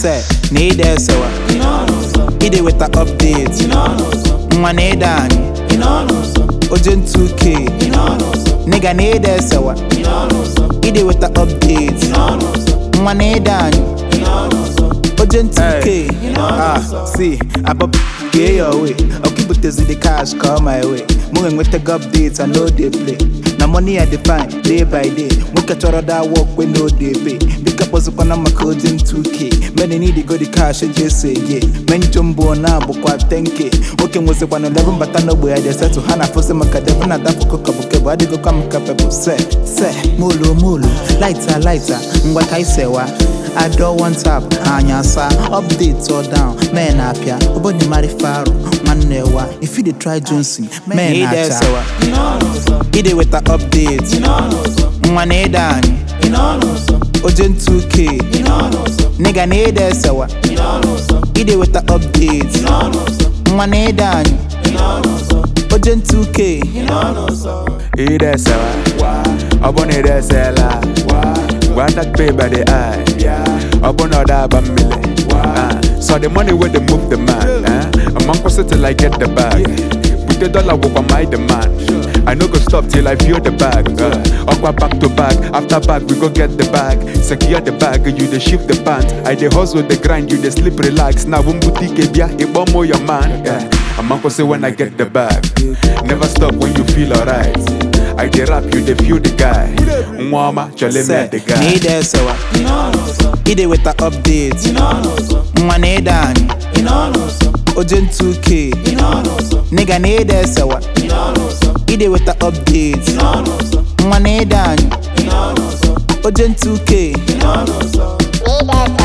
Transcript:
Say, need there sewa. Ide with the updates. Mwane dani. Ojen 2K. Nigga need there sewa. Ide with the updates. Mwane dani. Ojen 2K. See, I pop get your way. I'll keep it in the cash, come my way. Moving with the updates, I know they play. Now money I define day by day. We catch all that work when no day pay. Pick up was upon my code in 2K. Many need to go the cash and just say yeah. Many jumbo now but quite 10K. Working was upon 11 but I know where they said to Hana for some academic and that for cook up. I did go come capable. Say, mulu, lighter. What I say, I don't want up, Anyasa, updates or down, man up here, Oboni Marifaro, Manewa, if you try Johnson, man, Ide with the updates, Mwane dani, Ojen 2K, Nigga need there sewa, Ide with the updates, Mwane dani, Ojen 2K, Ide sewa, Oboni de sela, Wanda pay by the eye, Upon other bamile. So the money where they move the man, a man was settle like get the bag. Put the dollar work on my demand. I no go stop till I feel the bag. Aqua back to back, after back we go get the bag. Secure the bag, you dey shift the pants. I dey hustle the grind, you dey sleep relax. Now one boutique bia, it bomb your man. A man say when I get the bag. Never stop when you feel alright. I dey rap, you dey feel the guy. Mwama, chale me the guy. Need there sewa. Ide with the updates. Mwane dani. Ojen 2K. Nigga need there sewa. Ide with the updates. Mwane dani. Ojen 2K.